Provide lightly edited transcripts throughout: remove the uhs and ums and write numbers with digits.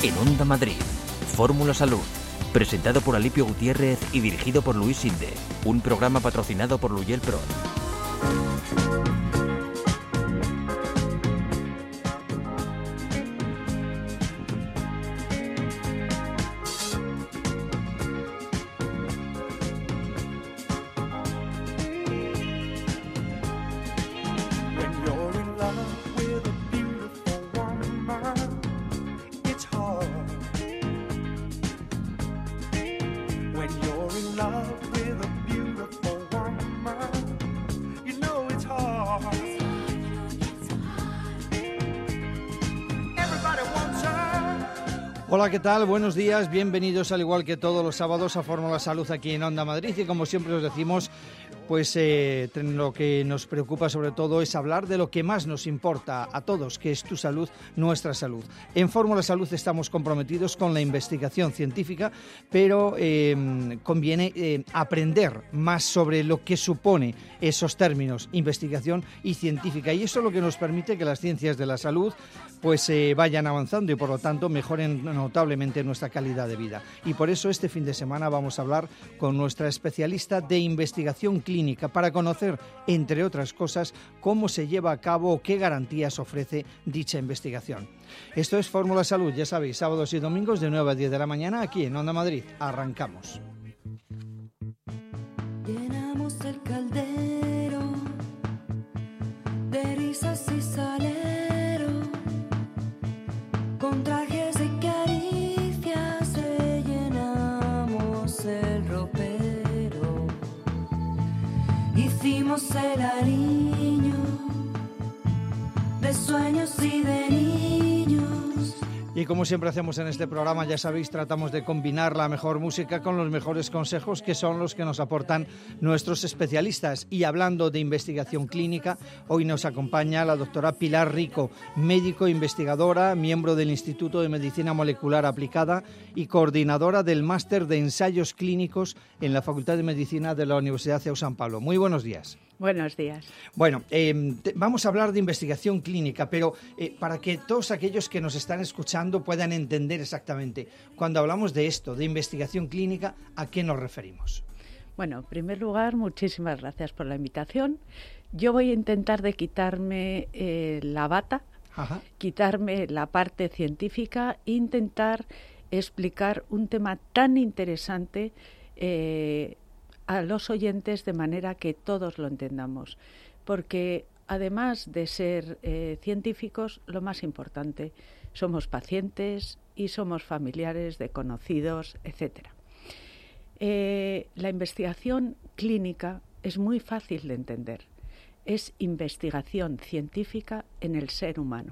En Onda Madrid, Fórmula Salud, presentado por Alipio Gutiérrez y dirigido por Luis Sinde, un programa patrocinado por Luyel Pro. Hola, ¿qué tal? Buenos días, bienvenidos al igual que todos los sábados a Fórmula Salud aquí en Onda Madrid y como siempre os decimos, pues lo que nos preocupa sobre todo es hablar de lo que más nos importa a todos, que es tu salud, nuestra salud. En Fórmula Salud estamos comprometidos con la investigación científica, pero conviene aprender más sobre lo que supone esos términos, investigación y científica, y eso es lo que nos permite que las ciencias de la salud pues vayan avanzando y por lo tanto mejoren notablemente nuestra calidad de vida. Y por eso este fin de semana vamos a hablar con nuestra especialista de investigación clínica para conocer, entre otras cosas, cómo se lleva a cabo o qué garantías ofrece dicha investigación. Esto es Fórmula Salud, ya sabéis, sábados y domingos de 9 a 10 de la mañana aquí en Onda Madrid. Arrancamos. Llenamos el caldero de risas y salero, con trajes y caricias llenamos el ropero. Hicimos el aliño de sueños y de niños. Y como siempre hacemos en este programa, ya sabéis, tratamos de combinar la mejor música con los mejores consejos, que son los que nos aportan nuestros especialistas. Y hablando de investigación clínica, hoy nos acompaña la doctora Pilar Rico, médico investigadora, miembro del Instituto de Medicina Molecular Aplicada y coordinadora del Máster de Ensayos Clínicos en la Facultad de Medicina de la Universidad CEU San Pablo. Muy buenos días. Buenos días. Bueno, vamos a hablar de investigación clínica, pero para que todos aquellos que nos están escuchando puedan entender exactamente, cuando hablamos de esto, de investigación clínica, ¿a qué nos referimos? Bueno, en primer lugar, muchísimas gracias por la invitación. Yo voy a intentar de quitarme la bata, quitarme la parte científica e intentar explicar un tema tan interesante a los oyentes de manera que todos lo entendamos, porque además de ser científicos, lo más importante, somos pacientes y somos familiares de conocidos, etc. La investigación clínica es muy fácil de entender, es investigación científica en el ser humano.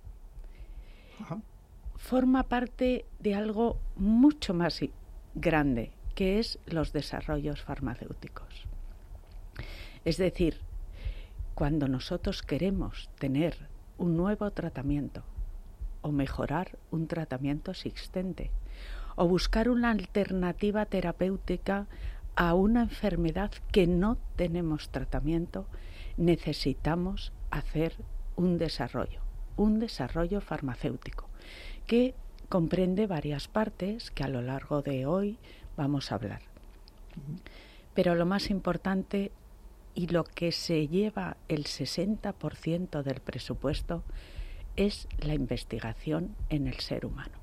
Forma parte de algo mucho más grande, que es los desarrollos farmacéuticos. Es decir, cuando nosotros queremos tener un nuevo tratamiento o mejorar un tratamiento existente o buscar una alternativa terapéutica a una enfermedad que no tenemos tratamiento, necesitamos hacer un desarrollo farmacéutico que comprende varias partes que a lo largo de hoy vamos a hablar. Pero lo más importante y lo que se lleva el 60% del presupuesto es la investigación en el ser humano.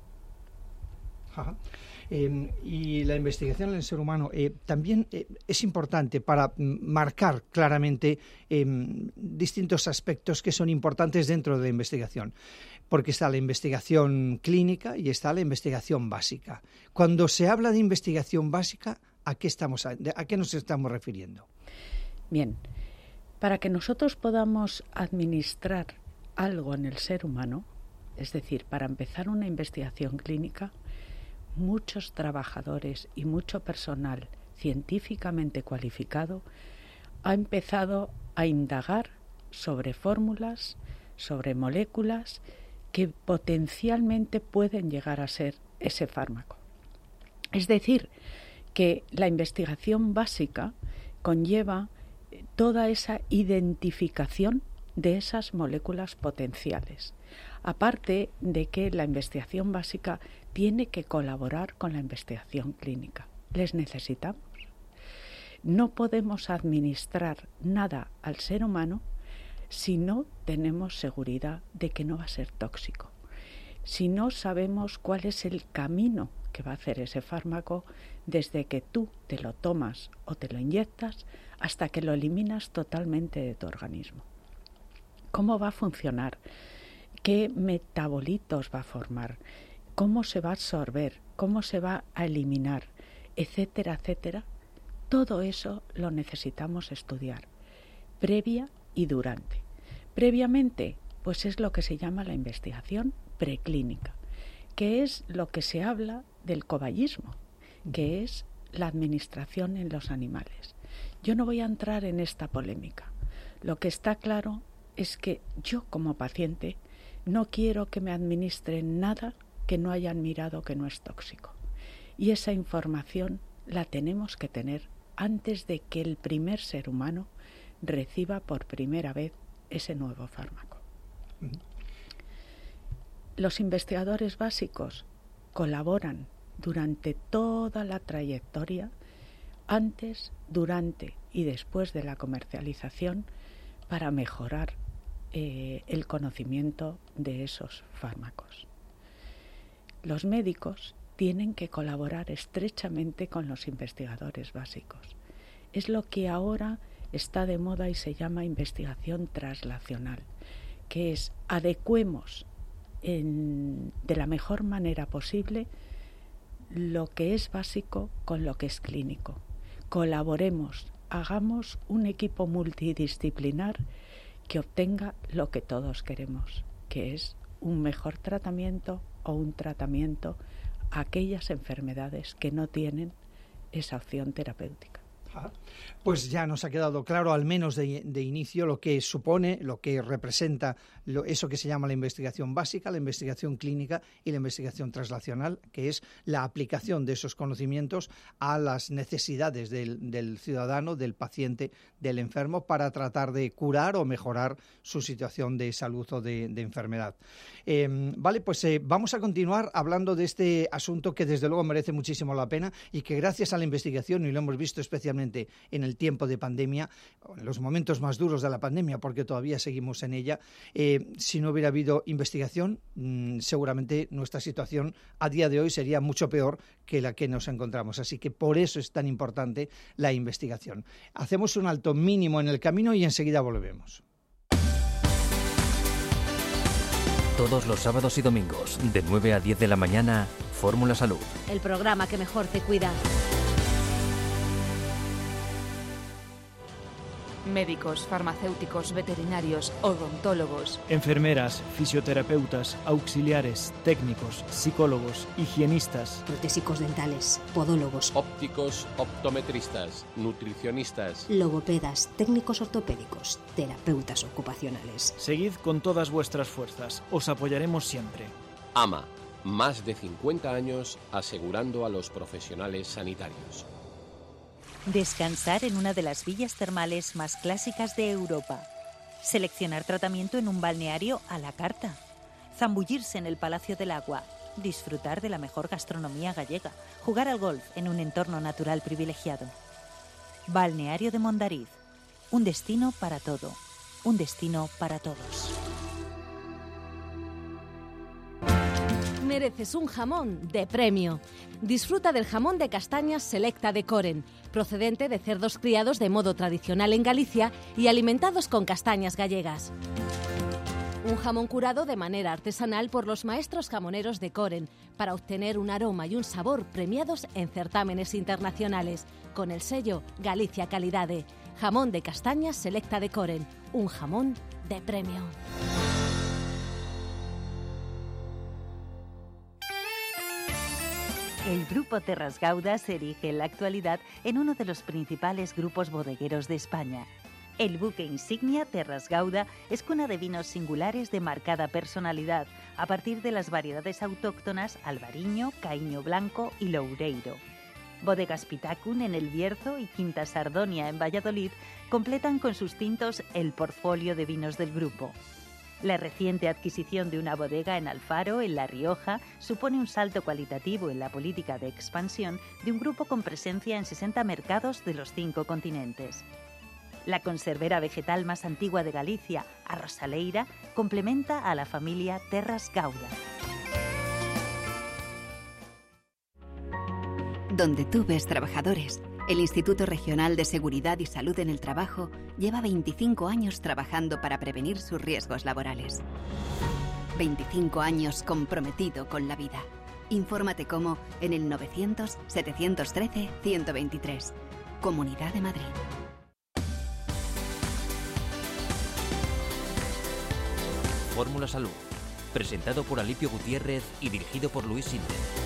Y la investigación en el ser humano también es importante para marcar claramente distintos aspectos que son importantes dentro de la investigación, porque está la investigación clínica y está la investigación básica. Cuando se habla de investigación básica, ¿a qué nos estamos refiriendo? Bien, para que nosotros podamos administrar algo en el ser humano, es decir, para empezar una investigación clínica, muchos trabajadores y mucho personal científicamente cualificado ha empezado a indagar sobre fórmulas, sobre moléculas que potencialmente pueden llegar a ser ese fármaco. Es decir, que la investigación básica conlleva toda esa identificación de esas moléculas potenciales. Aparte de que la investigación básica tiene que colaborar con la investigación clínica. Les necesitamos. No podemos administrar nada al ser humano si no tenemos seguridad de que no va a ser tóxico. Si no sabemos cuál es el camino que va a hacer ese fármaco desde que tú te lo tomas o te lo inyectas hasta que lo eliminas totalmente de tu organismo. ¿Cómo va a funcionar? ¿Qué metabolitos va a formar? ¿Cómo se va a absorber? ¿Cómo se va a eliminar? Etcétera, etcétera. Todo eso lo necesitamos estudiar, previa y durante. Previamente, pues es lo que se llama la investigación preclínica, que es lo que se habla del cobayismo, que es la administración en los animales. Yo no voy a entrar en esta polémica. Lo que está claro es que yo como paciente no quiero que me administren nada que no hayan mirado que no es tóxico. Y esa información la tenemos que tener antes de que el primer ser humano reciba por primera vez ese nuevo fármaco. Los investigadores básicos colaboran durante toda la trayectoria, antes, durante y después de la comercialización, para mejorar el conocimiento de esos fármacos. Los médicos tienen que colaborar estrechamente con los investigadores básicos. Es lo que ahora está de moda y se llama investigación translacional, que es adecuemos de la mejor manera posible lo que es básico con lo que es clínico. Colaboremos, hagamos un equipo multidisciplinar que obtenga lo que todos queremos, que es un mejor tratamiento o un tratamiento a aquellas enfermedades que no tienen esa opción terapéutica. Pues ya nos ha quedado claro, al menos de inicio, lo que supone, lo que representa eso que se llama la investigación básica, la investigación clínica y la investigación translacional, que es la aplicación de esos conocimientos a las necesidades del ciudadano, del paciente, del enfermo, para tratar de curar o mejorar su situación de salud o de enfermedad. Vamos a continuar hablando de este asunto que desde luego merece muchísimo la pena y que gracias a la investigación, y lo hemos visto especialmente en el tiempo de pandemia, en los momentos más duros de la pandemia, porque todavía seguimos en ella, si no hubiera habido investigación, seguramente nuestra situación a día de hoy sería mucho peor que la que nos encontramos. Así que por eso es tan importante la investigación. Hacemos un alto mínimo en el camino y enseguida volvemos. Todos los sábados y domingos, de 9 a 10 de la mañana, Fórmula Salud. El programa que mejor te cuida. Médicos, farmacéuticos, veterinarios, odontólogos, enfermeras, fisioterapeutas, auxiliares, técnicos, psicólogos, higienistas, protésicos dentales, podólogos, ópticos, optometristas, nutricionistas, logopedas, técnicos ortopédicos, terapeutas ocupacionales. Seguid con todas vuestras fuerzas, os apoyaremos siempre. AMA, más de 50 años asegurando a los profesionales sanitarios. Descansar en una de las villas termales más clásicas de Europa. Seleccionar tratamiento en un balneario a la carta. Zambullirse en el Palacio del Agua. Disfrutar de la mejor gastronomía gallega. Jugar al golf en un entorno natural privilegiado. Balneario de Mondariz. Un destino para todo. Un destino para todos. Mereces un jamón de premio. Disfruta del jamón de castañas Selecta de Coren, procedente de cerdos criados de modo tradicional en Galicia y alimentados con castañas gallegas. Un jamón curado de manera artesanal por los maestros jamoneros de Coren para obtener un aroma y un sabor premiados en certámenes internacionales, con el sello Galicia Calidade. Jamón de castañas Selecta de Coren, un jamón de premio. El Grupo Terras Gauda se erige en la actualidad en uno de los principales grupos bodegueros de España. El buque insignia Terras Gauda es cuna de vinos singulares de marcada personalidad, a partir de las variedades autóctonas Albariño, Caíño Blanco y Loureiro. Bodegas Pitacun en El Bierzo y Quinta Sardonia en Valladolid completan con sus tintos el portfolio de vinos del grupo. La reciente adquisición de una bodega en Alfaro, en La Rioja, supone un salto cualitativo en la política de expansión de un grupo con presencia en 60 mercados de los 5 continentes. La conservera vegetal más antigua de Galicia, Arrosaleira, complementa a la familia Terras Gauda. Donde tú ves trabajadores, el Instituto Regional de Seguridad y Salud en el Trabajo lleva 25 años trabajando para prevenir sus riesgos laborales. 25 años comprometido con la vida. Infórmate cómo en el 900-713-123. Comunidad de Madrid. Fórmula Salud, presentado por Alipio Gutiérrez y dirigido por Luis Sinde.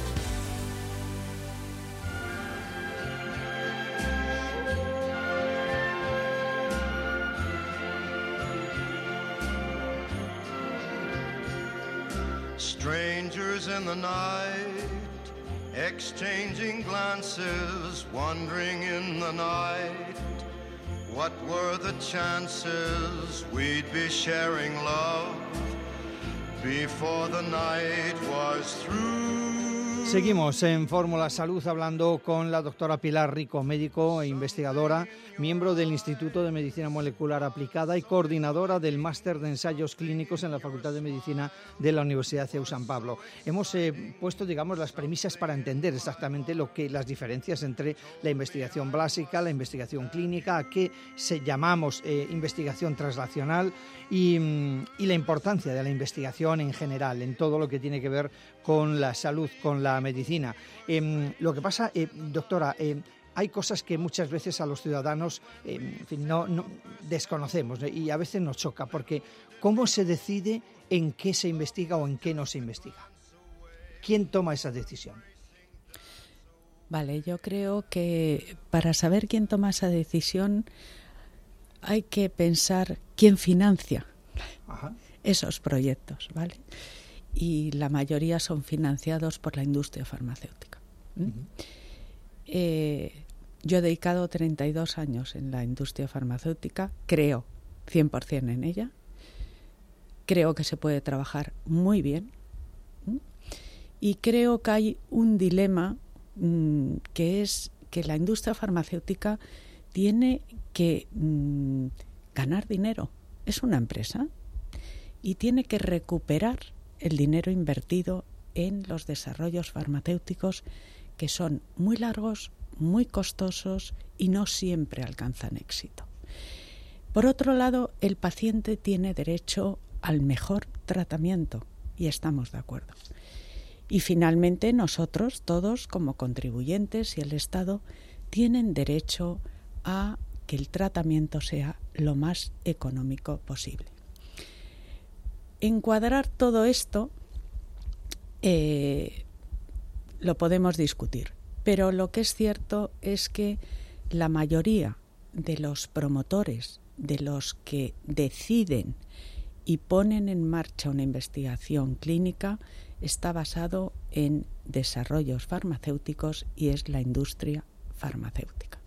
Strangers in the night, exchanging glances, wandering in the night. What were the chances we'd be sharing love before the night was through? Seguimos en Fórmula Salud hablando con la doctora Pilar Rico, médico e investigadora, miembro del Instituto de Medicina Molecular Aplicada y coordinadora del Máster de Ensayos Clínicos en la Facultad de Medicina de la Universidad CEU San Pablo. Hemos puesto, digamos, las premisas para entender exactamente las diferencias entre la investigación básica, la investigación clínica, a qué llamamos investigación translacional y la importancia de la investigación en general, en todo lo que tiene que ver con la salud, con la medicina. Lo que pasa, doctora, hay cosas que muchas veces a los ciudadanos no desconocemos y a veces nos choca, porque ¿cómo se decide en qué se investiga o en qué no se investiga? ¿Quién toma esa decisión? Vale, yo creo que para saber quién toma esa decisión hay que pensar quién financia esos proyectos, ¿vale? Y la mayoría son financiados por la industria farmacéutica. Yo he dedicado 32 años en la industria farmacéutica, creo 100% en ella, creo que se puede trabajar muy bien y creo que hay un dilema que es que la industria farmacéutica tiene que ganar dinero. Es una empresa y tiene que recuperar el dinero invertido en los desarrollos farmacéuticos, que son muy largos, muy costosos y no siempre alcanzan éxito. Por otro lado, el paciente tiene derecho al mejor tratamiento y estamos de acuerdo. Y finalmente nosotros, todos como contribuyentes y el Estado, tienen derecho a que el tratamiento sea lo más económico posible. Encuadrar todo esto lo podemos discutir, pero lo que es cierto es que la mayoría de los promotores, de los que deciden y ponen en marcha una investigación clínica, está basado en desarrollos farmacéuticos y es la industria farmacéutica.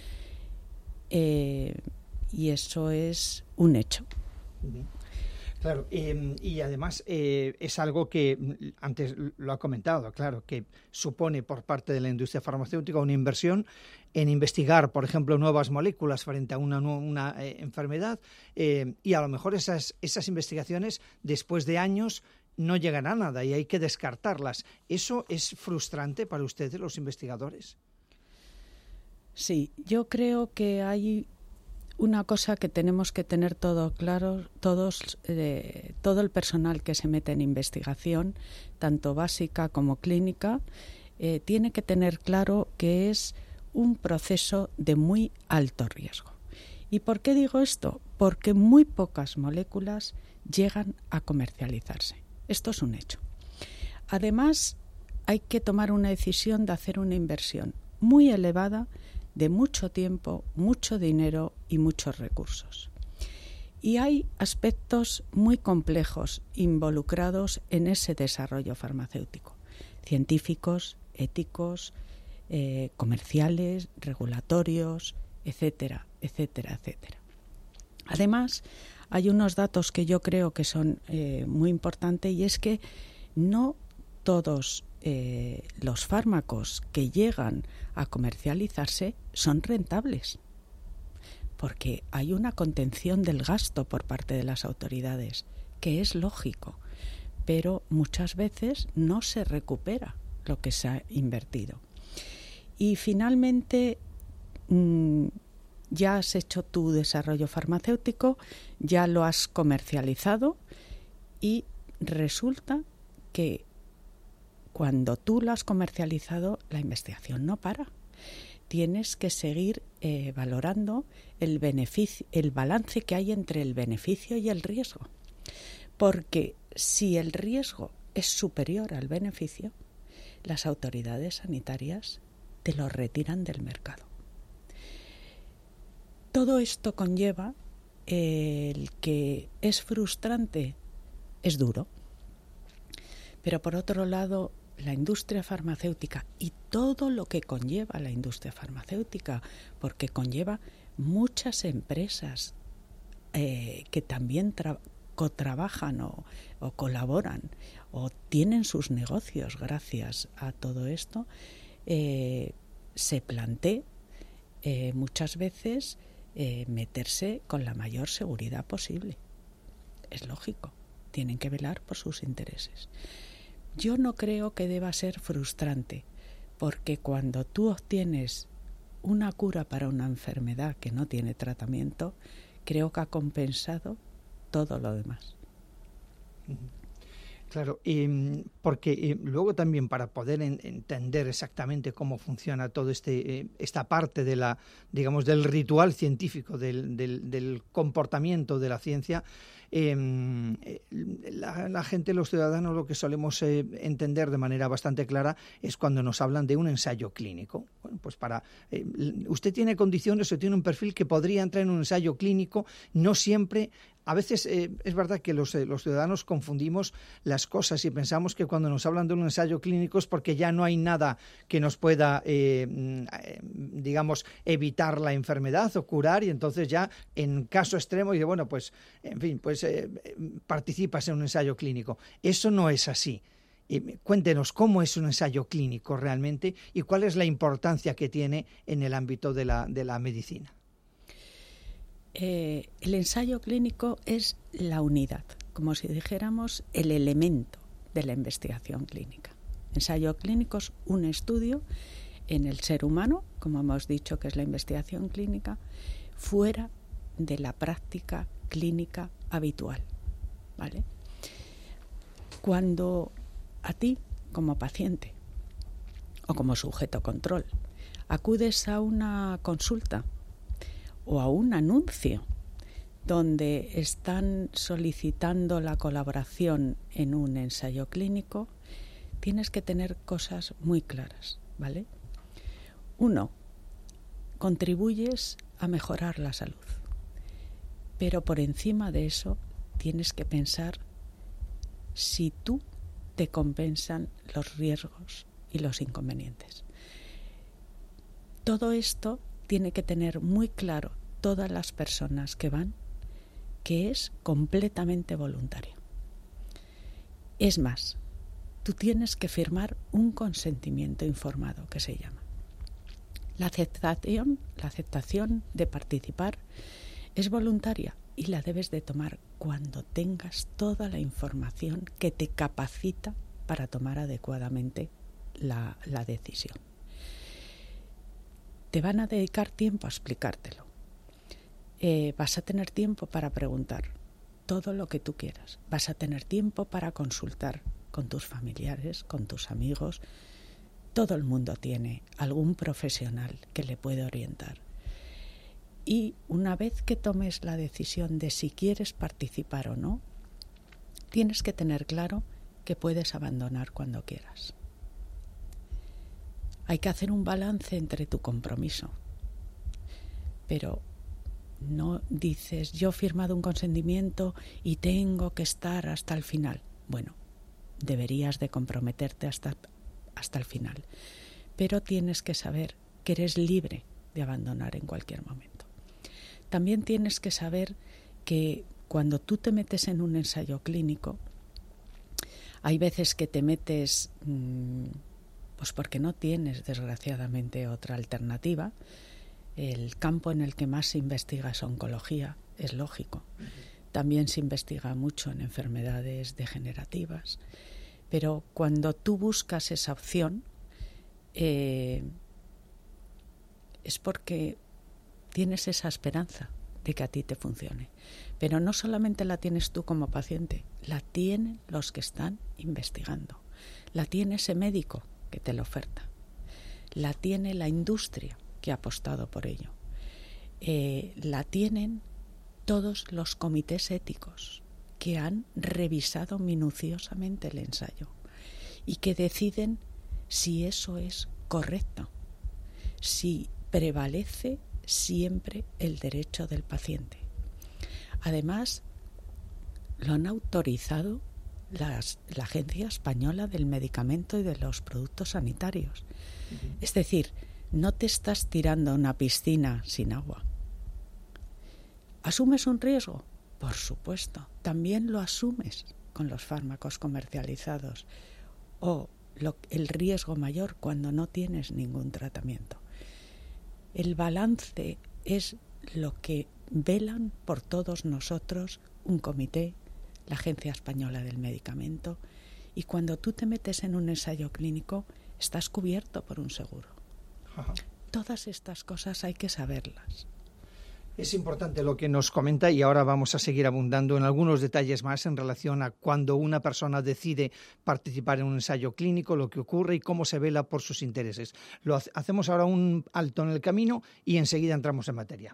Y eso es un hecho. Claro, y además es algo que antes lo ha comentado, claro, que supone por parte de la industria farmacéutica una inversión en investigar, por ejemplo, nuevas moléculas frente a una enfermedad y a lo mejor esas investigaciones después de años no llegan a nada y hay que descartarlas. ¿Eso es frustrante para ustedes, los investigadores? Sí, yo creo que hay una cosa que tenemos que tener todo claro, todo el personal que se mete en investigación, tanto básica como clínica, tiene que tener claro que es un proceso de muy alto riesgo. ¿Y por qué digo esto? Porque muy pocas moléculas llegan a comercializarse. Esto es un hecho. Además, hay que tomar una decisión de hacer una inversión muy elevada de mucho tiempo, mucho dinero y muchos recursos. Y hay aspectos muy complejos involucrados en ese desarrollo farmacéutico, científicos, éticos, comerciales, regulatorios, etcétera, etcétera, etcétera. Además, hay unos datos que yo creo que son muy importantes, y es que no todos los fármacos que llegan a comercializarse son rentables, porque hay una contención del gasto por parte de las autoridades, que es lógico, pero muchas veces no se recupera lo que se ha invertido. Y finalmente, ya has hecho tu desarrollo farmacéutico, ya lo has comercializado, y resulta que cuando tú lo has comercializado, la investigación no para. Tienes que seguir valorando el balance que hay entre el beneficio y el riesgo. Porque si el riesgo es superior al beneficio, las autoridades sanitarias te lo retiran del mercado. Todo esto conlleva el que es frustrante, es duro, pero por otro lado, la industria farmacéutica y todo lo que conlleva la industria farmacéutica, porque conlleva muchas empresas que también cotrabajan o colaboran o tienen sus negocios gracias a todo esto, se plantea muchas veces meterse con la mayor seguridad posible. Es lógico, tienen que velar por sus intereses. Yo no creo que deba ser frustrante, porque cuando tú obtienes una cura para una enfermedad que no tiene tratamiento, creo que ha compensado todo lo demás. Claro, porque luego también, para poder entender exactamente cómo funciona todo esta parte de del ritual científico, del comportamiento de la ciencia, la gente, los ciudadanos, lo que solemos entender de manera bastante clara es cuando nos hablan de un ensayo clínico. Bueno, pues usted tiene condiciones o tiene un perfil que podría entrar en un ensayo clínico. No siempre. A veces es verdad que los ciudadanos confundimos las cosas y pensamos que cuando nos hablan de un ensayo clínico es porque ya no hay nada que nos pueda, evitar la enfermedad o curar, y entonces ya en caso extremo dice, bueno, pues, en fin, pues participas en un ensayo clínico. Eso no es así. Cuéntenos cómo es un ensayo clínico realmente y cuál es la importancia que tiene en el ámbito de la medicina. El ensayo clínico es la unidad, como si dijéramos el elemento de la investigación clínica. Ensayo clínico es un estudio en el ser humano, como hemos dicho que es la investigación clínica, fuera de la práctica clínica habitual, ¿vale? Cuando a ti, como paciente o como sujeto control, acudes a una consulta o a un anuncio donde están solicitando la colaboración en un ensayo clínico, tienes que tener cosas muy claras, ¿vale? 1, contribuyes a mejorar la salud, pero por encima de eso tienes que pensar si tú te compensan los riesgos y los inconvenientes. Todo esto tiene que tener muy claro todas las personas que van, que es completamente voluntario. Es más, tú tienes que firmar un consentimiento informado, que se llama. La aceptación de participar es voluntaria y la debes de tomar cuando tengas toda la información que te capacita para tomar adecuadamente la decisión. Te van a dedicar tiempo a explicártelo. Vas a tener tiempo para preguntar todo lo que tú quieras. Vas a tener tiempo para consultar con tus familiares, con tus amigos. Todo el mundo tiene algún profesional que le puede orientar. Y una vez que tomes la decisión de si quieres participar o no, tienes que tener claro que puedes abandonar cuando quieras. Hay que hacer un balance entre tu compromiso, pero no dices, yo he firmado un consentimiento y tengo que estar hasta el final. Bueno, deberías de comprometerte hasta el final, pero tienes que saber que eres libre de abandonar en cualquier momento. También tienes que saber que cuando tú te metes en un ensayo clínico, hay veces que te metes pues porque no tienes, desgraciadamente, otra alternativa. El campo en el que más se investiga es oncología, es lógico. También se investiga mucho en enfermedades degenerativas. Pero cuando tú buscas esa opción, es porque tienes esa esperanza de que a ti te funcione. Pero no solamente la tienes tú como paciente, la tienen los que están investigando. La tiene ese médico que te lo oferta. La tiene la industria que ha apostado por ello. La tienen todos los comités éticos que han revisado minuciosamente el ensayo y que deciden si eso es correcto, si prevalece siempre el derecho del paciente. Además, lo han autorizado la Agencia Española del Medicamento y de los Productos Sanitarios. Es decir, no te estás tirando a una piscina sin agua. ¿Asumes un riesgo? Por supuesto, también lo asumes con los fármacos comercializados o el riesgo mayor cuando no tienes ningún tratamiento. El balance es lo que velan por todos nosotros un comité, la Agencia Española del Medicamento, y cuando tú te metes en un ensayo clínico estás cubierto por un seguro. Ajá. Todas estas cosas hay que saberlas. Es importante lo que nos comenta y ahora vamos a seguir abundando en algunos detalles más en relación a cuando una persona decide participar en un ensayo clínico, lo que ocurre y cómo se vela por sus intereses. Hacemos ahora un alto en el camino y enseguida entramos en materia.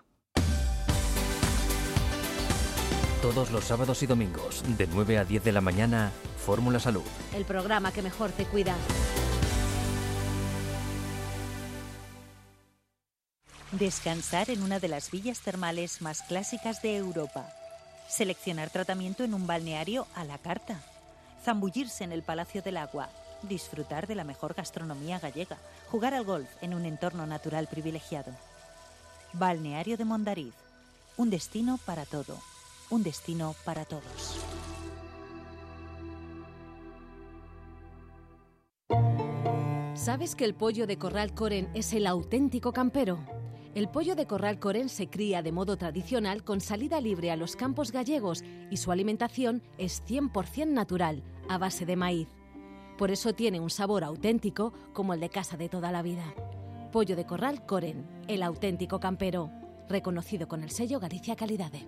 Todos los sábados y domingos, de 9 a 10 de la mañana, Fórmula Salud. El programa que mejor te cuida. Descansar en una de las villas termales más clásicas de Europa. Seleccionar tratamiento en un balneario a la carta. Zambullirse en el Palacio del Agua. Disfrutar de la mejor gastronomía gallega. Jugar al golf en un entorno natural privilegiado. Balneario de Mondariz. Un destino para todo. Un destino para todos. ¿Sabes que el pollo de Corral Coren es el auténtico campero? El pollo de Corral Coren se cría de modo tradicional con salida libre a los campos gallegos y su alimentación es 100% natural, a base de maíz. Por eso tiene un sabor auténtico como el de casa de toda la vida. Pollo de Corral Coren, el auténtico campero, reconocido con el sello Galicia Calidade.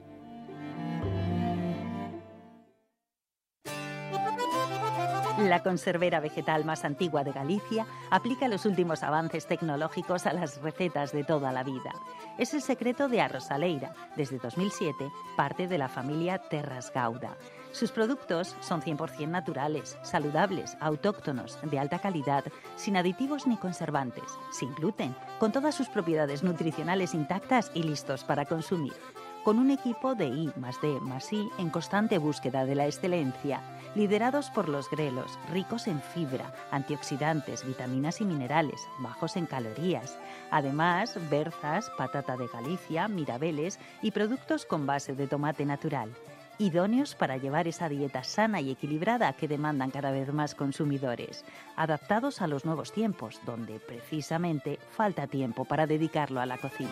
La conservera vegetal más antigua de Galicia aplica los últimos avances tecnológicos a las recetas de toda la vida. Es el secreto de Arrosaleira, desde 2007, parte de la familia Terras Gauda. Sus productos son 100% naturales, saludables, autóctonos, de alta calidad, sin aditivos ni conservantes, sin gluten, con todas sus propiedades nutricionales intactas y listos para consumir. Con un equipo de I+D+I en constante búsqueda de la excelencia, liderados por los grelos, ricos en fibra, antioxidantes, vitaminas y minerales, bajos en calorías. Además, berzas, patata de Galicia, mirabeles y productos con base de tomate natural. Idóneos para llevar esa dieta sana y equilibrada que demandan cada vez más consumidores. Adaptados a los nuevos tiempos, donde precisamente falta tiempo para dedicarlo a la cocina.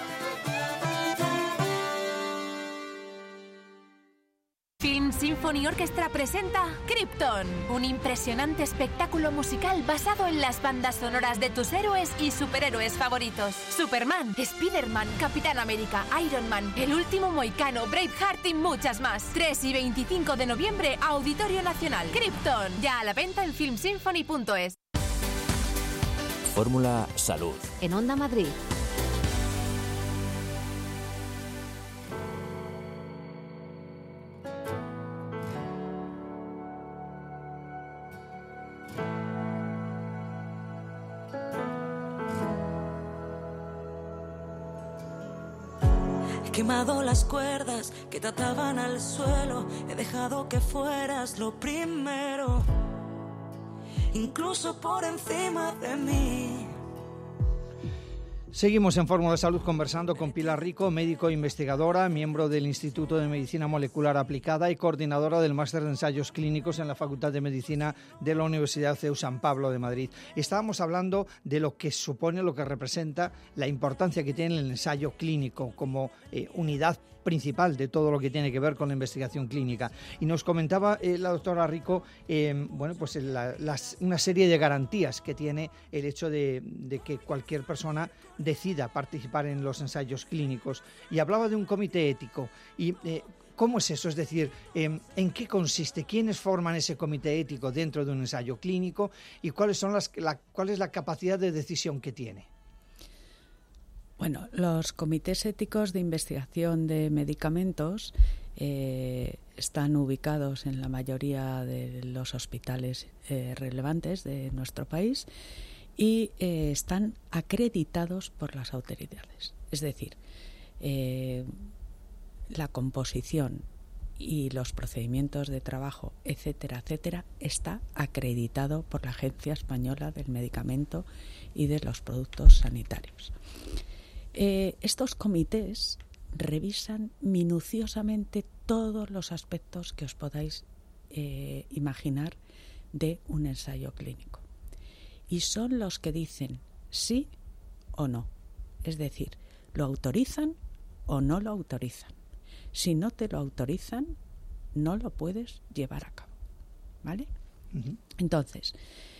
Film Symphony Orchestra presenta Krypton, un impresionante espectáculo musical basado en las bandas sonoras de tus héroes y superhéroes favoritos. Superman, Spider-Man, Capitán América, Iron Man, El Último Mohicano, Braveheart y muchas más. 3 y 25 de noviembre, Auditorio Nacional. Krypton, ya a la venta en filmsymphony.es. Fórmula Salud. En Onda Madrid. He quemado las cuerdas que te ataban al suelo. He dejado que fueras lo primero. incluso por encima de mí. Seguimos en Fórmula Salud conversando con Pilar Rico, médico investigadora, miembro del Instituto de Medicina Molecular Aplicada y coordinadora del Máster de Ensayos Clínicos en la Facultad de Medicina de la Universidad CEU San Pablo de Madrid. Estábamos hablando de lo que supone, lo que representa la importancia que tiene el ensayo clínico como unidad principal de todo lo que tiene que ver con la investigación clínica. Y nos comentaba la doctora Rico una serie de garantías que tiene el hecho de que cualquier persona decida participar en los ensayos clínicos. Y hablaba de un comité ético. Y ¿cómo es eso? Es decir, ¿en qué consiste? ¿Quiénes forman ese comité ético dentro de un ensayo clínico? ¿Y cuál es la capacidad de decisión que tiene? Bueno, los comités éticos de investigación de medicamentos están ubicados en la mayoría de los hospitales relevantes de nuestro país y están acreditados por las autoridades. Es decir, la composición y los procedimientos de trabajo, etcétera, etcétera, está acreditado por la Agencia Española del Medicamento y de los Productos Sanitarios. Estos comités revisan minuciosamente todos los aspectos que os podáis imaginar de un ensayo clínico. Y son los que dicen sí o no. Es decir, lo autorizan o no lo autorizan. Si no te lo autorizan, no lo puedes llevar a cabo. ¿Vale? Uh-huh. Entonces,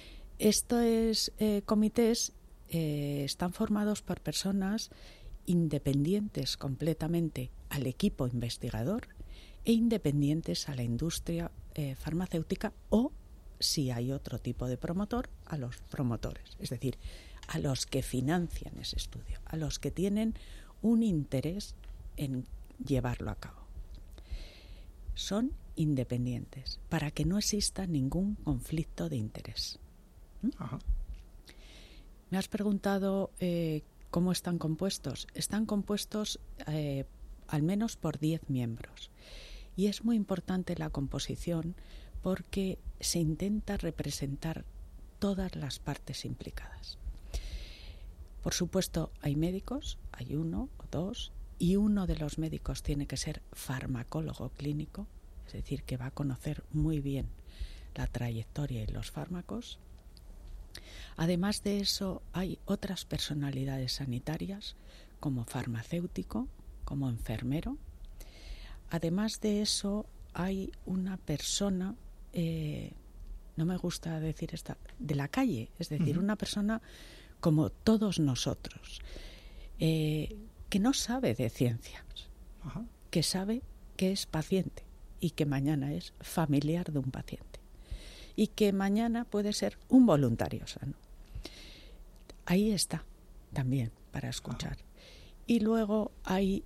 estos comités están formados por personas independientes completamente al equipo investigador e independientes a la industria farmacéutica o, si hay otro tipo de promotor, a los promotores, es decir, a los que financian ese estudio, a los que tienen un interés en llevarlo a cabo. Son independientes para que no exista ningún conflicto de interés. Ajá. Me has preguntado cómo están compuestos. Están compuestos al menos por 10 miembros. Y es muy importante la composición porque se intenta representar todas las partes implicadas. Por supuesto, hay médicos, hay uno o dos, y uno de los médicos tiene que ser farmacólogo clínico, es decir, que va a conocer muy bien la trayectoria y los fármacos. Además de eso, hay otras personalidades sanitarias, como farmacéutico, como enfermero. Además de eso, hay una persona, no me gusta decir esta, de la calle, es decir, una persona como todos nosotros, que no sabe de ciencias, que sabe que es paciente y que mañana es familiar de un paciente y que mañana puede ser un voluntario sano. Ahí está también para escuchar. Y luego hay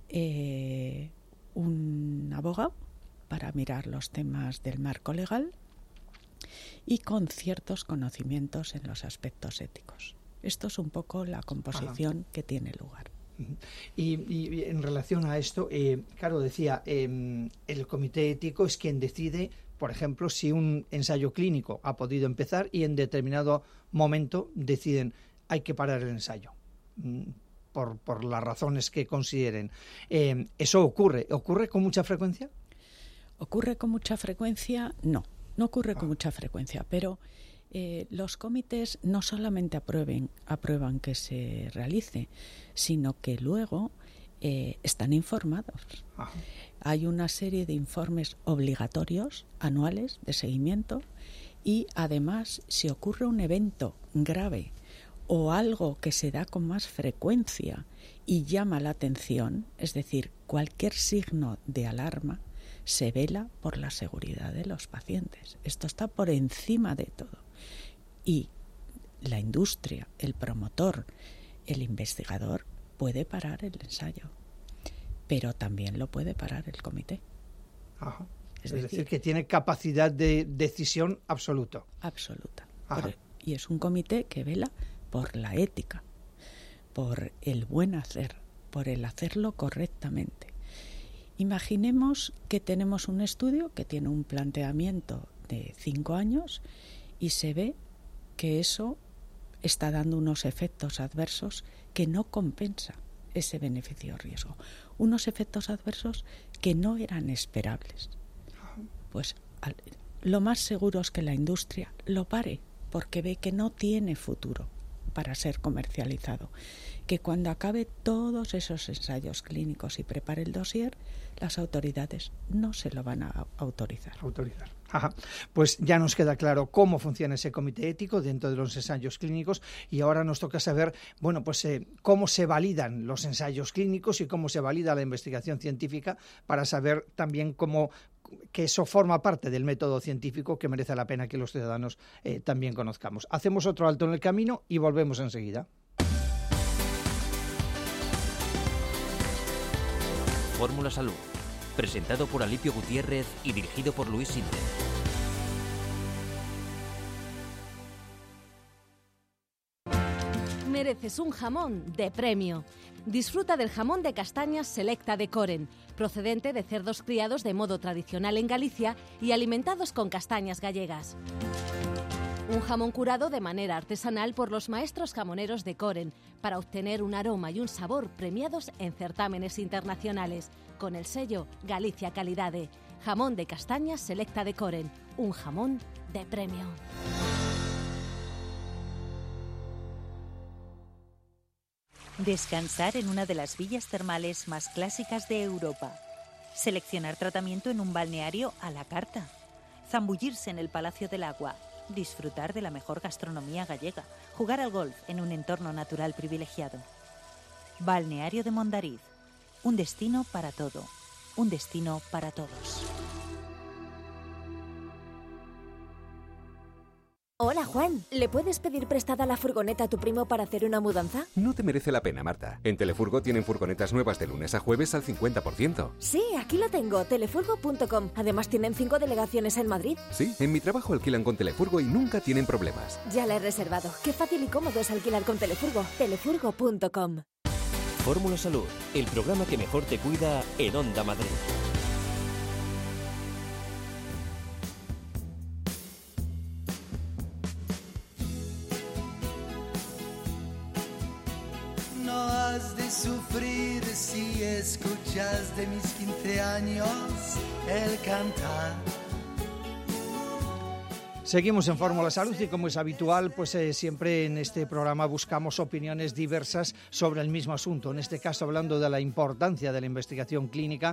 un abogado para mirar los temas del marco legal y con ciertos conocimientos en los aspectos éticos. Esto es un poco la composición que tiene lugar. Y en relación a esto, claro, decía, el comité ético es quien decide, por ejemplo, si un ensayo clínico ha podido empezar y en determinado momento deciden hay que parar el ensayo, por las razones que consideren. ¿Eso ocurre? ¿Ocurre con mucha frecuencia? ¿Ocurre con mucha frecuencia? No ocurre con mucha frecuencia, pero los comités no solamente aprueban que se realice, sino que luego están informados. Ajá. Hay una serie de informes obligatorios anuales de seguimiento y además si ocurre un evento grave o algo que se da con más frecuencia y llama la atención, es decir, cualquier signo de alarma, se vela por la seguridad de los pacientes. Esto está por encima de todo. Y la industria, el promotor, el investigador puede parar el ensayo, pero también lo puede parar el comité. Ajá. Es decir, que tiene capacidad de decisión absoluta. Absoluta. Y es un comité que vela por la ética, por el buen hacer, por el hacerlo correctamente. Imaginemos que tenemos un estudio que tiene un planteamiento de 5 años y se ve que eso está dando unos efectos adversos que no compensa ese beneficio-riesgo. Unos efectos adversos que no eran esperables. Pues lo más seguro es que la industria lo pare, porque ve que no tiene futuro para ser comercializado. Que cuando acabe todos esos ensayos clínicos y prepare el dossier, las autoridades no se lo van a autorizar. Ajá. Pues ya nos queda claro cómo funciona ese comité ético dentro de los ensayos clínicos, y ahora nos toca saber, bueno, pues cómo se validan los ensayos clínicos y cómo se valida la investigación científica, para saber también que eso forma parte del método científico que merece la pena que los ciudadanos también conozcamos. Hacemos otro alto en el camino y volvemos enseguida. Fórmula Salud, presentado por Alipio Gutiérrez y dirigido por Luis Sinde. Mereces un jamón de premio. Disfruta del jamón de castañas Selecta de Coren, procedente de cerdos criados de modo tradicional en Galicia y alimentados con castañas gallegas. Un jamón curado de manera artesanal por los maestros jamoneros de Coren, para obtener un aroma y un sabor premiados en certámenes internacionales, con el sello Galicia Calidade. Jamón de castañas Selecta de Coren, un jamón de premio. Descansar en una de las villas termales más clásicas de Europa. Seleccionar tratamiento en un balneario a la carta. Zambullirse en el Palacio del Agua. Disfrutar de la mejor gastronomía gallega. Jugar al golf en un entorno natural privilegiado. Balneario de Mondariz. Un destino para todo. Un destino para todos. Hola, Juan. ¿Le puedes pedir prestada la furgoneta a tu primo para hacer una mudanza? No te merece la pena, Marta. En Telefurgo tienen furgonetas nuevas de lunes a jueves al 50%. Sí, aquí lo tengo, telefurgo.com. Además tienen 5 delegaciones en Madrid. Sí, en mi trabajo alquilan con Telefurgo y nunca tienen problemas. Ya la he reservado. Qué fácil y cómodo es alquilar con Telefurgo. Telefurgo.com. Fórmula Salud, el programa que mejor te cuida en Onda Madrid. No has de sufrir si escuchas de mis 15 años el cantar. Seguimos en Fórmula Salud y, como es habitual, pues siempre en este programa buscamos opiniones diversas sobre el mismo asunto. En este caso, hablando de la importancia de la investigación clínica,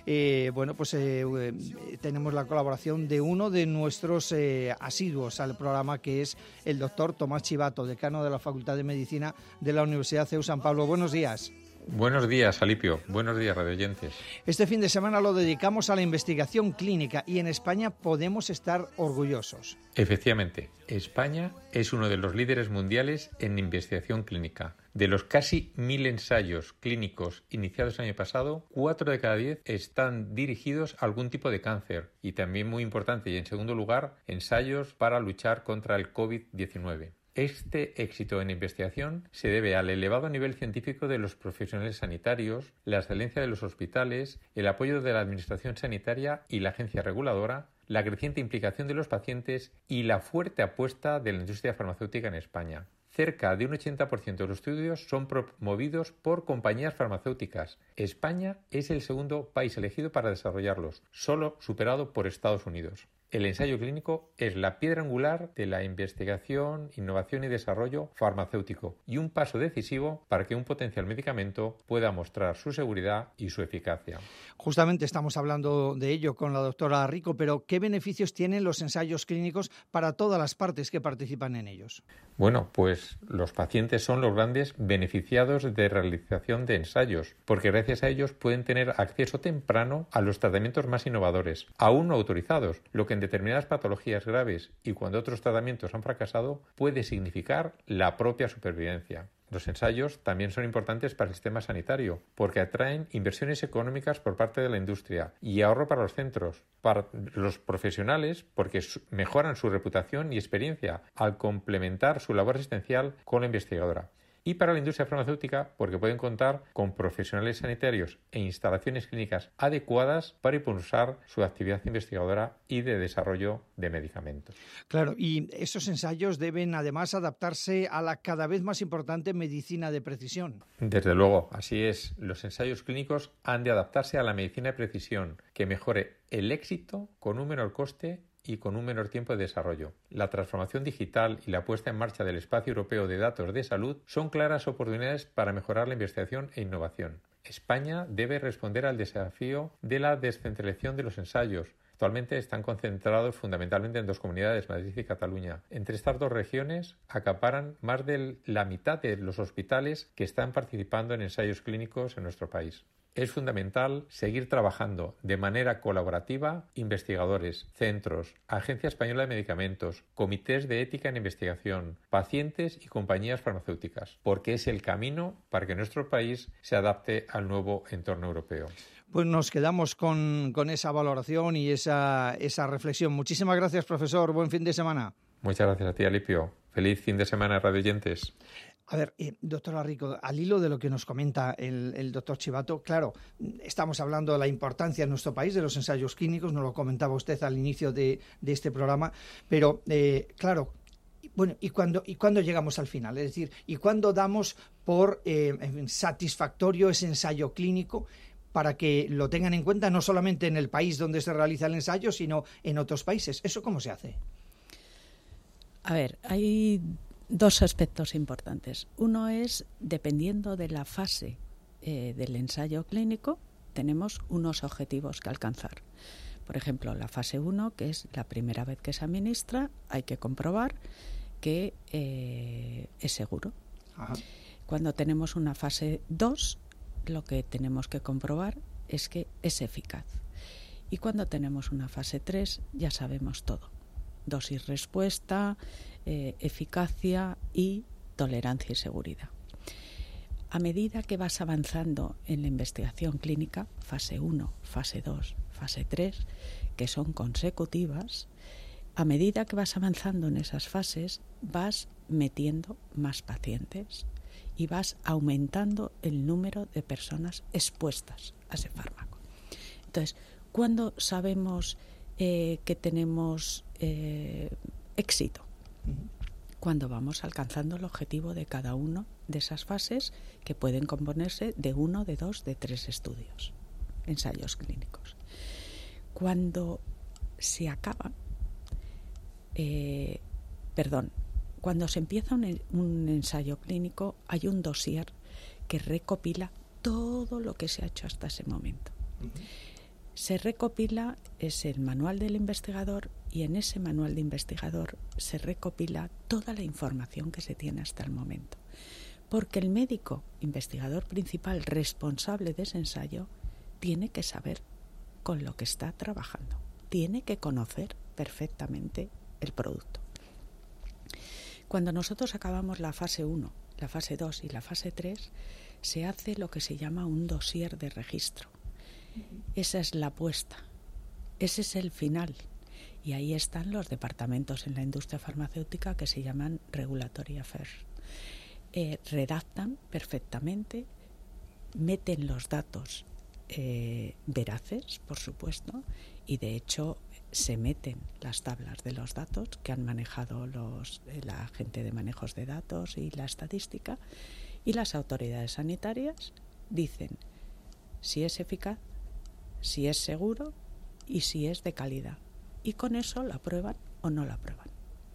tenemos la colaboración de uno de nuestros asiduos al programa, que es el doctor Tomás Chivato, decano de la Facultad de Medicina de la Universidad CEU San Pablo. Buenos días. Buenos días, Alipio. Buenos días, radioyentes. Este fin de semana lo dedicamos a la investigación clínica y en España podemos estar orgullosos. Efectivamente, España es uno de los líderes mundiales en investigación clínica. De los casi 1.000 ensayos clínicos iniciados el año pasado, 4 de cada 10 están dirigidos a algún tipo de cáncer. Y también, muy importante y en segundo lugar, ensayos para luchar contra el COVID-19. Este éxito en investigación se debe al elevado nivel científico de los profesionales sanitarios, la excelencia de los hospitales, el apoyo de la Administración Sanitaria y la agencia reguladora, la creciente implicación de los pacientes y la fuerte apuesta de la industria farmacéutica en España. Cerca de un 80% de los estudios son promovidos por compañías farmacéuticas. España es el segundo país elegido para desarrollarlos, solo superado por Estados Unidos. El ensayo clínico es la piedra angular de la investigación, innovación y desarrollo farmacéutico y un paso decisivo para que un potencial medicamento pueda mostrar su seguridad y su eficacia. Justamente estamos hablando de ello con la doctora Rico, pero ¿qué beneficios tienen los ensayos clínicos para todas las partes que participan en ellos? Bueno, pues los pacientes son los grandes beneficiados de realización de ensayos, porque gracias a ellos pueden tener acceso temprano a los tratamientos más innovadores, aún no autorizados, lo que en determinadas patologías graves y cuando otros tratamientos han fracasado puede significar la propia supervivencia. Los ensayos también son importantes para el sistema sanitario porque atraen inversiones económicas por parte de la industria y ahorro para los centros, para los profesionales porque mejoran su reputación y experiencia al complementar su labor asistencial con la investigadora. y para la industria farmacéutica porque pueden contar con profesionales sanitarios e instalaciones clínicas adecuadas para impulsar su actividad investigadora y de desarrollo de medicamentos. Claro, y esos ensayos deben además adaptarse a la cada vez más importante medicina de precisión. Desde luego, así es. Los ensayos clínicos han de adaptarse a la medicina de precisión que mejore el éxito con un menor coste y con un menor tiempo de desarrollo. La transformación digital y la puesta en marcha del espacio europeo de datos de salud son claras oportunidades para mejorar la investigación e innovación. España debe responder al desafío de la descentralización de los ensayos. Actualmente están concentrados fundamentalmente en 2 comunidades, Madrid y Cataluña. Entre estas 2 regiones acaparan más de la mitad de los hospitales que están participando en ensayos clínicos en nuestro país. Es fundamental seguir trabajando de manera colaborativa investigadores, centros, Agencia Española de Medicamentos, comités de ética en investigación, pacientes y compañías farmacéuticas, porque es el camino para que nuestro país se adapte al nuevo entorno europeo. Pues nos quedamos con esa valoración y esa reflexión. Muchísimas gracias, profesor. Buen fin de semana. Muchas gracias a ti, Alipio. Feliz fin de semana, radioyentes. A ver, doctor Larrico, al hilo de lo que nos comenta el doctor Chivato, claro, estamos hablando de la importancia en nuestro país de los ensayos clínicos, nos lo comentaba usted al inicio de este programa, pero claro, bueno, ¿y cuándo llegamos al final? Es decir, ¿y cuándo damos por satisfactorio ese ensayo clínico para que lo tengan en cuenta no solamente en el país donde se realiza el ensayo, sino en otros países? ¿Eso cómo se hace? A ver, hay 2 aspectos importantes. Uno es, dependiendo de la fase del ensayo clínico, tenemos unos objetivos que alcanzar. Por ejemplo, la fase 1, que es la primera vez que se administra, hay que comprobar que es seguro. Ajá. Cuando tenemos una fase 2, lo que tenemos que comprobar es que es eficaz. Y cuando tenemos una fase 3, ya sabemos todo. Dosis-respuesta, eficacia y tolerancia y seguridad. A medida que vas avanzando en la investigación clínica, fase 1, fase 2, fase 3, que son consecutivas, a medida que vas avanzando en esas fases, vas metiendo más pacientes y vas aumentando el número de personas expuestas a ese fármaco. Entonces, ¿cuándo sabemos que tenemos éxito? Cuando vamos alcanzando el objetivo de cada una de esas fases, que pueden componerse de 1, de 2, de 3 estudios, ensayos clínicos. Cuando se acaba, cuando se empieza un ensayo clínico, hay un dossier que recopila todo lo que se ha hecho hasta ese momento. Se recopila, es el manual del investigador, y en ese manual de investigador se recopila toda la información que se tiene hasta el momento. Porque el médico investigador principal responsable de ese ensayo tiene que saber con lo que está trabajando, tiene que conocer perfectamente el producto. Cuando nosotros acabamos la fase 1, la fase 2 y la fase 3, se hace lo que se llama un dossier de registro. Esa es la apuesta, ese es el final. Y ahí están los departamentos en la industria farmacéutica que se llaman Regulatory Affairs. Redactan perfectamente, meten los datos veraces, por supuesto, y de hecho se meten las tablas de los datos que han manejado la gente de manejos de datos y la estadística, y las autoridades sanitarias dicen si es eficaz, si es seguro y si es de calidad. Y con eso la aprueban o no la aprueban.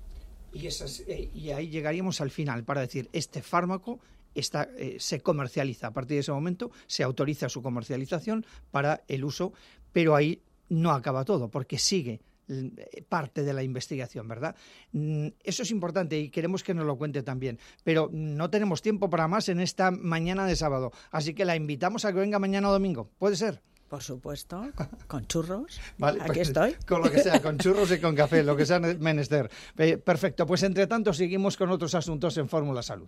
Y ahí llegaríamos al final para decir, este fármaco se comercializa. A partir de ese momento se autoriza su comercialización para el uso, pero ahí no acaba todo, porque sigue parte de la investigación, ¿verdad? Eso es importante y queremos que nos lo cuente también, pero no tenemos tiempo para más en esta mañana de sábado, así que la invitamos a que venga mañana domingo. ¿Puede ser? Por supuesto, con churros. Vale, aquí pues, estoy. Con lo que sea, con churros y con café, lo que sea menester. Perfecto, pues entre tanto seguimos con otros asuntos en Fórmula Salud.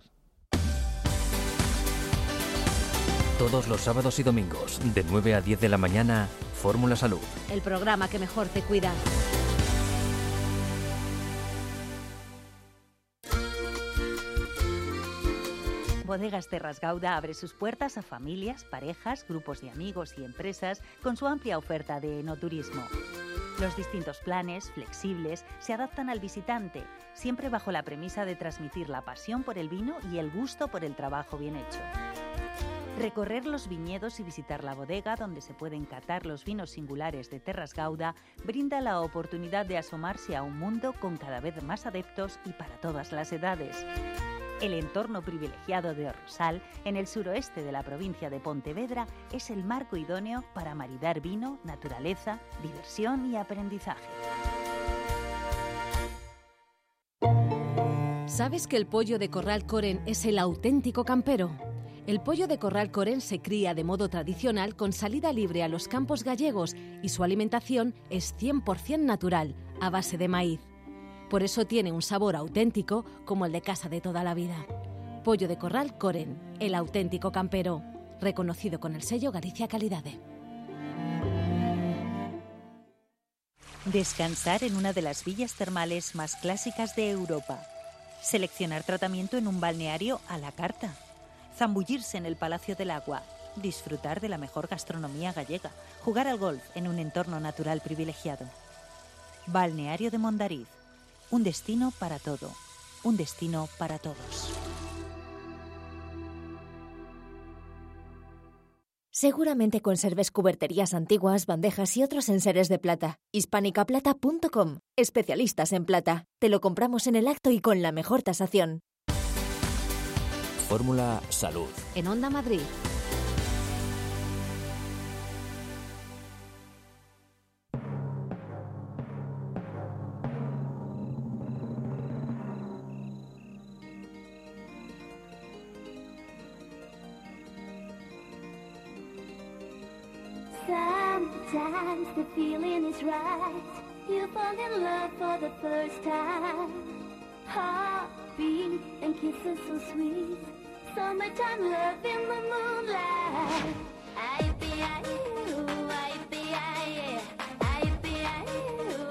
Todos los sábados y domingos, de 9 a 10 de la mañana, Fórmula Salud. El programa que mejor te cuida. Bodegas Terras Gauda abre sus puertas a familias, parejas, grupos de amigos y empresas con su amplia oferta de enoturismo. Los distintos planes, flexibles, se adaptan al visitante, siempre bajo la premisa de transmitir la pasión por el vino y el gusto por el trabajo bien hecho. Recorrer los viñedos y visitar la bodega donde se pueden catar los vinos singulares de Terras Gauda brinda la oportunidad de asomarse a un mundo con cada vez más adeptos y para todas las edades. El entorno privilegiado de Rosal, en el suroeste de la provincia de Pontevedra, es el marco idóneo para maridar vino, naturaleza, diversión y aprendizaje. ¿Sabes que el pollo de corral Coren es el auténtico campero? El pollo de corral Coren se cría de modo tradicional con salida libre a los campos gallegos y su alimentación es 100% natural, a base de maíz. Por eso tiene un sabor auténtico como el de casa de toda la vida. Pollo de corral Coren, el auténtico campero, reconocido con el sello Galicia Calidade. Descansar en una de las villas termales más clásicas de Europa. Seleccionar tratamiento en un balneario a la carta. Zambullirse en el Palacio del Agua. Disfrutar de la mejor gastronomía gallega. Jugar al golf en un entorno natural privilegiado. Balneario de Mondariz. Un destino para todo. Un destino para todos. Seguramente conserves cuberterías antiguas, bandejas y otros enseres de plata. Hispanicaplata.com. Especialistas en plata. Te lo compramos en el acto y con la mejor tasación. Fórmula Salud. En Onda Madrid. Sometimes the feeling is right. You fall in love for the first time. Heartbeat and kisses so sweet. Summertime love in the moonlight. I be I you, I be I, I be I you.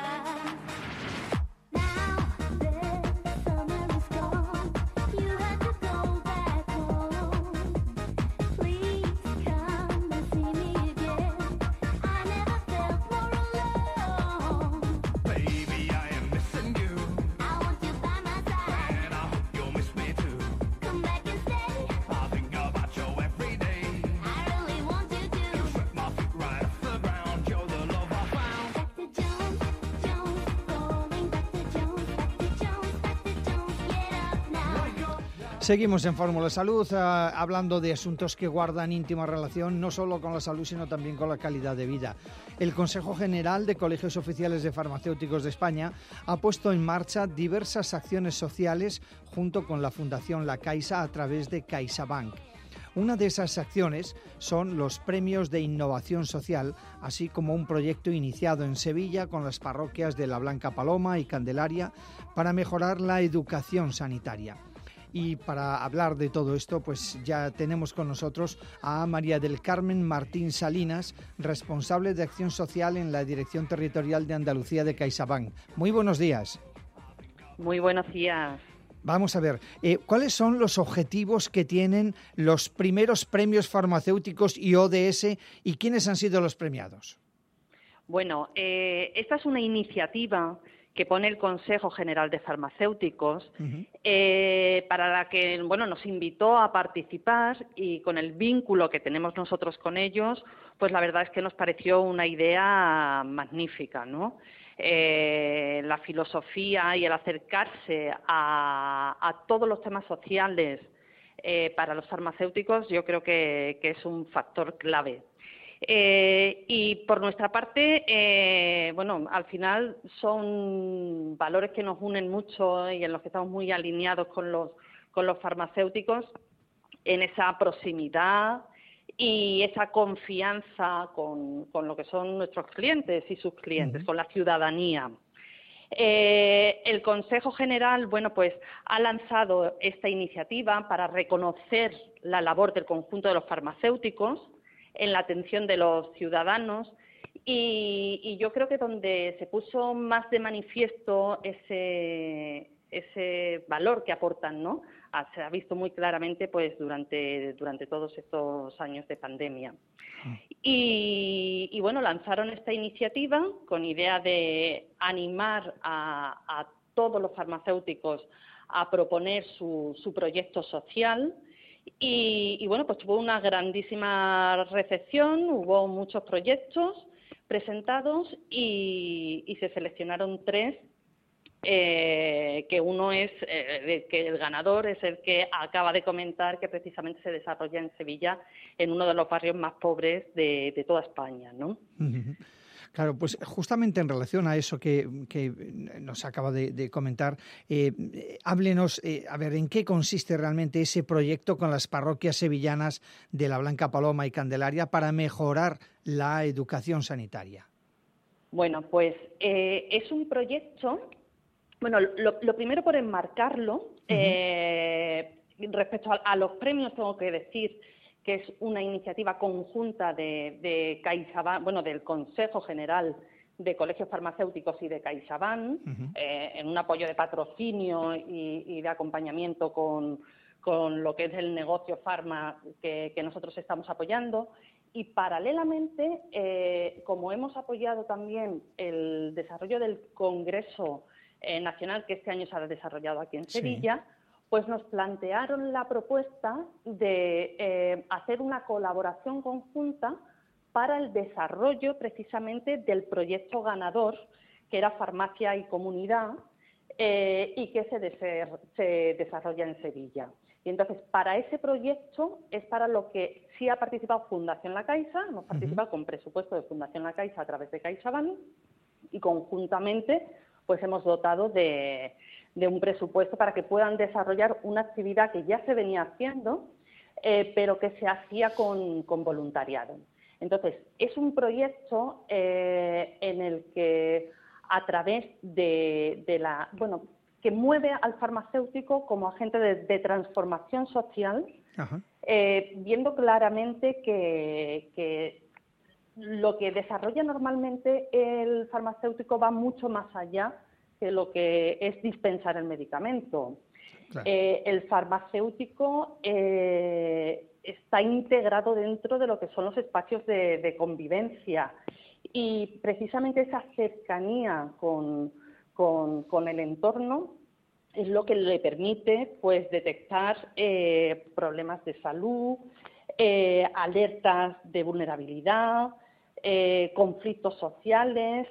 Now the summer is gone. You have to go back home. Please come and see me again. I never felt more alone. Baby, I am missing you. I want you by my side. And I hope you'll miss me too. Come back and stay. I think about you every day. I really want you to. You swept my feet right off the ground. You're the love I found. Back to Jones, Jones, going back to Jones, back to Jones, back to Jones, get up now. Seguimos en Fórmula Salud, hablando de asuntos que guardan íntima relación no solo con la salud, sino también con la calidad de vida. El Consejo General de Colegios Oficiales de Farmacéuticos de España ha puesto en marcha diversas acciones sociales junto con la Fundación La Caixa a través de CaixaBank. Una de esas acciones son los premios de innovación social, así como un proyecto iniciado en Sevilla con las parroquias de La Blanca Paloma y Candelaria para mejorar la educación sanitaria. Y para hablar de todo esto, pues ya tenemos con nosotros a María del Carmen Martín Salinas, responsable de Acción Social en la Dirección Territorial de Andalucía de CaixaBank. Muy buenos días. Muy buenos días. Vamos a ver, ¿cuáles son los objetivos que tienen los primeros premios farmacéuticos y ODS y quiénes han sido los premiados? Bueno, esta es una iniciativa que pone el Consejo General de Farmacéuticos, para la que nos invitó a participar, y con el vínculo que tenemos nosotros con ellos, pues la verdad es que nos pareció una idea magnífica, ¿no? La filosofía y el acercarse a todos los temas sociales para los farmacéuticos, yo creo que es un factor clave. Y por nuestra parte, al final son valores que nos unen mucho y en los que estamos muy alineados con los farmacéuticos, en esa proximidad y esa confianza con lo que son nuestros clientes y sus clientes, con la ciudadanía. El Consejo General, ha lanzado esta iniciativa para reconocer la labor del conjunto de los farmacéuticos en la atención de los ciudadanos, y yo creo que donde se puso más de manifiesto ese ese valor que aportan, ¿no? Se ha visto muy claramente pues durante todos estos años de pandemia. Y bueno, lanzaron esta iniciativa con idea de animar a todos los farmacéuticos a proponer su proyecto social. Y bueno, pues tuvo una grandísima recepción, hubo muchos proyectos presentados y se seleccionaron 3, que uno es, que el ganador es el que acaba de comentar, que precisamente se desarrolla en Sevilla, en uno de los barrios más pobres de toda España, ¿no? Claro, pues justamente en relación a eso que nos acaba de comentar, háblenos, a ver, ¿en qué consiste realmente ese proyecto con las parroquias sevillanas de la Blanca Paloma y Candelaria para mejorar la educación sanitaria? Bueno, pues es un proyecto, bueno, lo primero por enmarcarlo, respecto a los premios tengo que decir que es una iniciativa conjunta de CaixaBank, bueno, del Consejo General de Colegios Farmacéuticos y de CaixaBank, en un apoyo de patrocinio y de acompañamiento con lo que es el negocio farma que nosotros estamos apoyando. Y paralelamente, como hemos apoyado también el desarrollo del Congreso Nacional que este año se ha desarrollado aquí en Sevilla, pues nos plantearon la propuesta de hacer una colaboración conjunta para el desarrollo precisamente del proyecto ganador, que era Farmacia y Comunidad, y que se desarrolla en Sevilla. Y entonces, para ese proyecto es para lo que sí ha participado Fundación La Caixa, hemos participado con presupuesto de Fundación La Caixa a través de CaixaBank, y conjuntamente pues hemos dotado de un presupuesto para que puedan desarrollar una actividad que ya se venía haciendo, pero que se hacía con voluntariado. Entonces, es un proyecto en el que a través que mueve al farmacéutico como agente de transformación social, viendo claramente que lo que desarrolla normalmente el farmacéutico va mucho más allá que lo que es dispensar el medicamento. Claro. El farmacéutico está integrado dentro de lo que son los espacios de convivencia, y precisamente esa cercanía con el entorno es lo que le permite pues detectar problemas de salud, alertas de vulnerabilidad, conflictos sociales,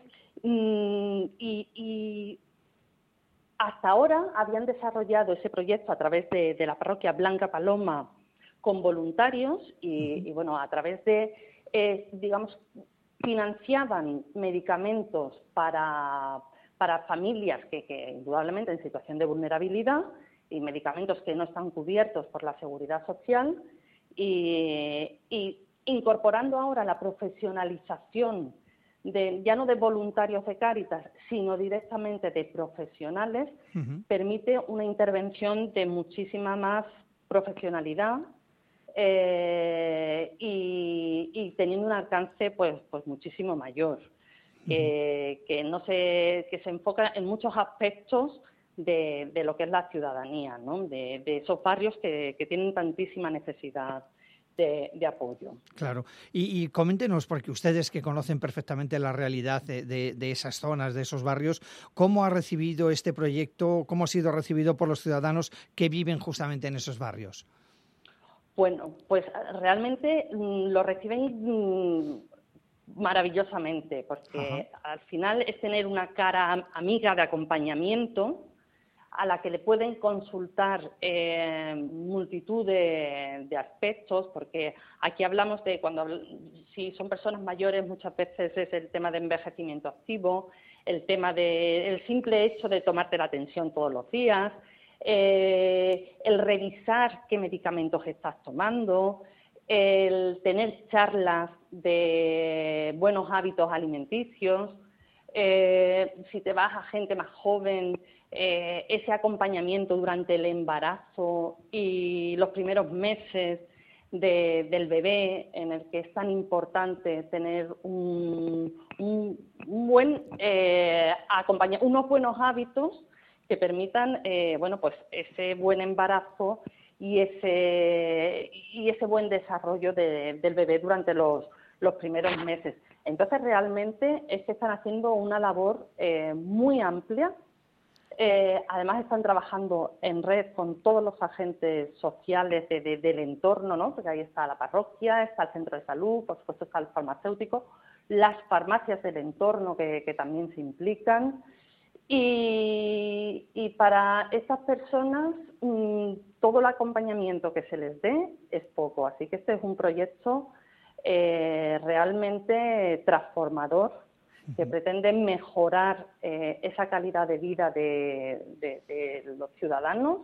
y hasta ahora habían desarrollado ese proyecto a través de la parroquia Blanca Paloma con voluntarios y bueno, a través de, digamos, financiaban medicamentos para familias que indudablemente en situación de vulnerabilidad, y medicamentos que no están cubiertos por la Seguridad Social, y incorporando ahora la profesionalización ya no de voluntarios de Cáritas, sino directamente de profesionales, permite una intervención de muchísima más profesionalidad y teniendo un alcance pues muchísimo mayor, que se enfoca en muchos aspectos de lo que es la ciudadanía, ¿no? De esos barrios que tienen tantísima necesidad de apoyo. Claro. Y coméntenos, porque ustedes que conocen perfectamente la realidad de esas zonas, de esos barrios, ¿cómo ha recibido este proyecto, cómo ha sido recibido por los ciudadanos que viven justamente en esos barrios? Bueno, pues realmente lo reciben maravillosamente, porque al final es tener una cara amiga de acompañamiento a la que le pueden consultar multitud de aspectos, porque aquí hablamos de si son personas mayores, muchas veces es el tema de envejecimiento activo, el tema del simple hecho de tomarte la atención todos los días, el revisar qué medicamentos estás tomando, el tener charlas de buenos hábitos alimenticios, si te vas a gente más joven, ese acompañamiento durante el embarazo y los primeros meses del bebé, en el que es tan importante tener un buen unos buenos hábitos que permitan pues ese buen embarazo y ese buen desarrollo del bebé durante los primeros meses. Entonces, realmente es que están haciendo una labor muy amplia. Además, están trabajando en red con todos los agentes sociales del entorno, ¿no? Porque ahí está la parroquia, está el centro de salud, por supuesto está el farmacéutico, las farmacias del entorno que también se implican. Y para estas personas todo el acompañamiento que se les dé es poco. Así que este es un proyecto realmente transformador que pretende mejorar esa calidad de vida de los ciudadanos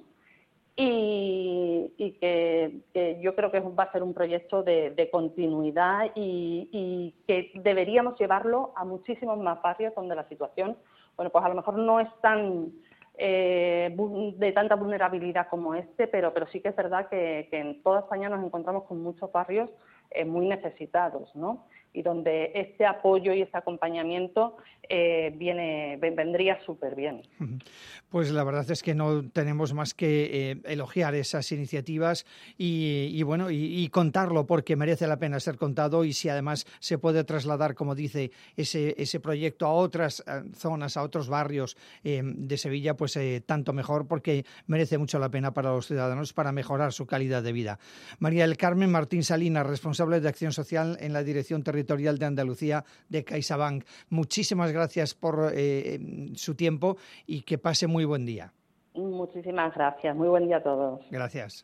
y que yo creo que va a ser un proyecto de continuidad y que deberíamos llevarlo a muchísimos más barrios donde la situación, pues a lo mejor no es tan de tanta vulnerabilidad como pero sí que es verdad que en toda España nos encontramos con muchos barrios muy necesitados, ¿no? Y donde este apoyo y este acompañamiento vendría súper bien. Pues la verdad es que no tenemos más que elogiar esas iniciativas y contarlo, porque merece la pena ser contado, y si además se puede trasladar, como dice, ese proyecto a otras zonas, a otros barrios de Sevilla, pues tanto mejor, porque merece mucho la pena para los ciudadanos, para mejorar su calidad de vida. María del Carmen Martín Salinas, responsable de Acción Social en la Dirección Territorial de Andalucía de CaixaBank. Muchísimas gracias por su tiempo y que pase muy buen día. Muchísimas gracias. Muy buen día a todos. Gracias.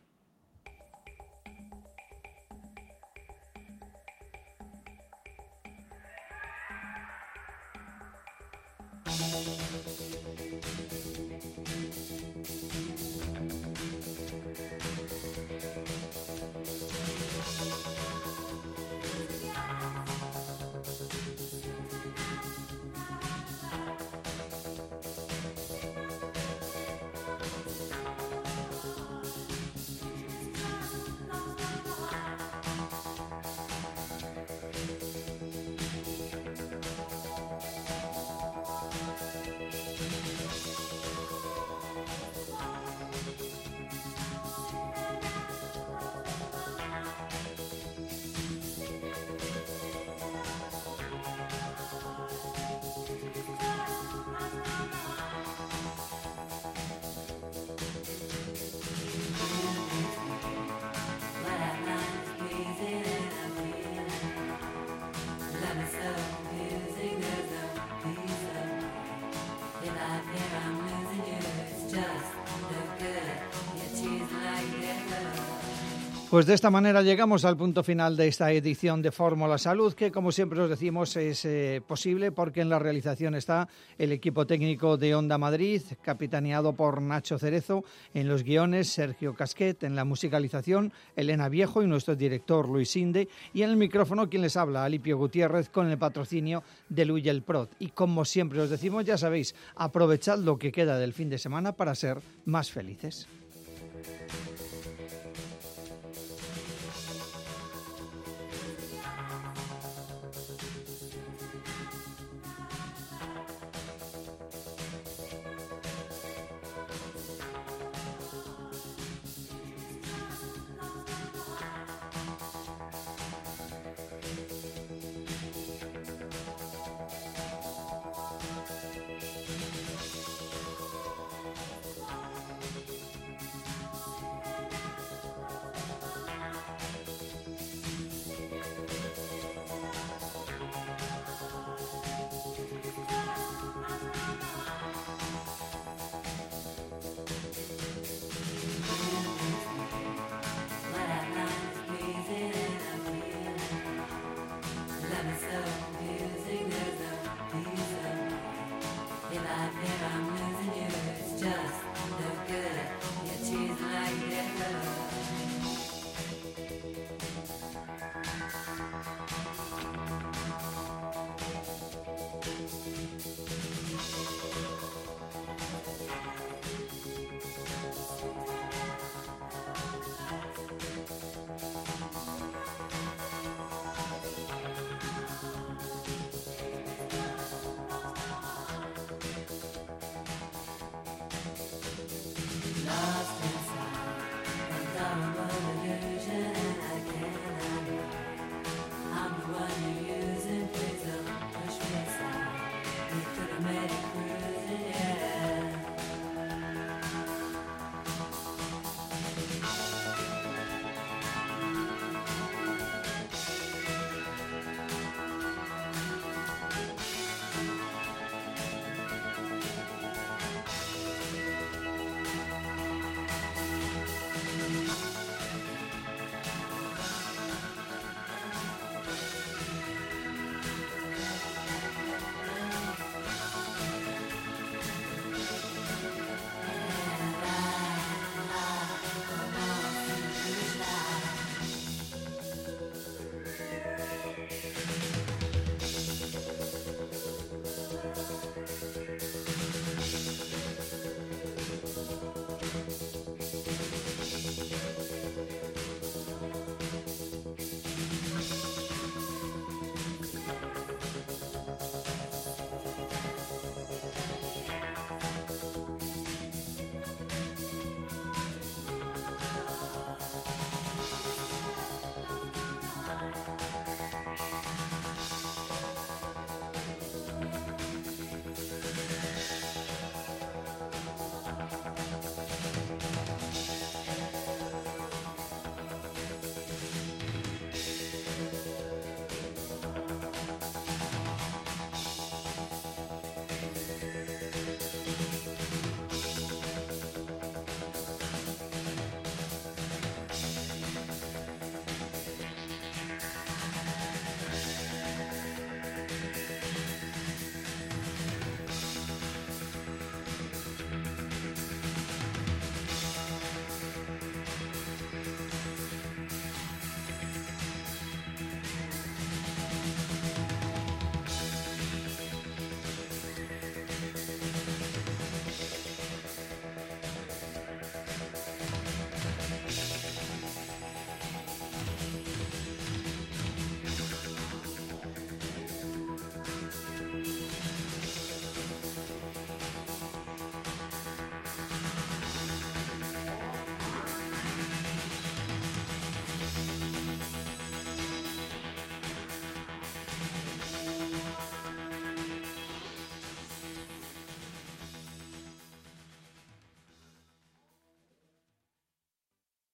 Pues de esta manera llegamos al punto final de esta edición de Fórmula Salud, que como siempre os decimos es posible porque en la realización está el equipo técnico de Onda Madrid, capitaneado por Nacho Cerezo, en los guiones Sergio Casquet, en la musicalización Elena Viejo y nuestro director Luis Sinde, y en el micrófono quien les habla, Alipio Gutiérrez, con el patrocinio de Luyel Prod. Y como siempre os decimos, ya sabéis, aprovechad lo que queda del fin de semana para ser más felices.